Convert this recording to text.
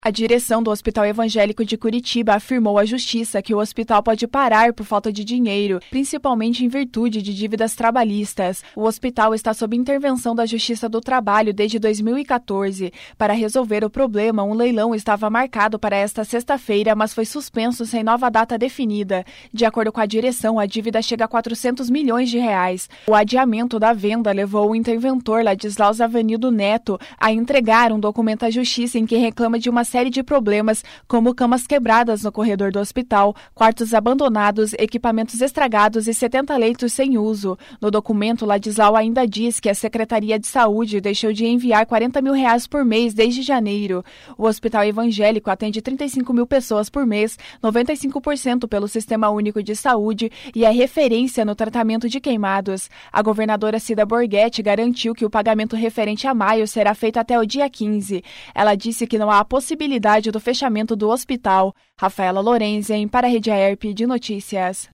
A direção do Hospital Evangélico de Curitiba afirmou à Justiça que o hospital pode parar por falta de dinheiro, principalmente em virtude de dívidas trabalhistas. O hospital está sob intervenção da Justiça do Trabalho desde 2014. Para resolver o problema, um leilão estava marcado para esta sexta-feira, mas foi suspenso sem nova data definida. De acordo com a direção, a dívida chega a 400 milhões de reais. O adiamento da venda levou o interventor Ladislau Zavanildo Neto a entregar um documento à Justiça em que reclama de uma série de problemas, como camas quebradas no corredor do hospital, quartos abandonados, equipamentos estragados e 70 leitos sem uso. No documento, Ladislau ainda diz que a Secretaria de Saúde deixou de enviar R$40 mil por mês desde janeiro. O Hospital Evangélico atende 35 mil pessoas por mês, 95% pelo Sistema Único de Saúde e é referência no tratamento de queimados. A governadora Cida Borghetti garantiu que o pagamento referente a maio será feito até o dia 15. Ela disse que não há possibilidade do fechamento do hospital. Rafaela Lorenzen, para a Rede AERP de Notícias.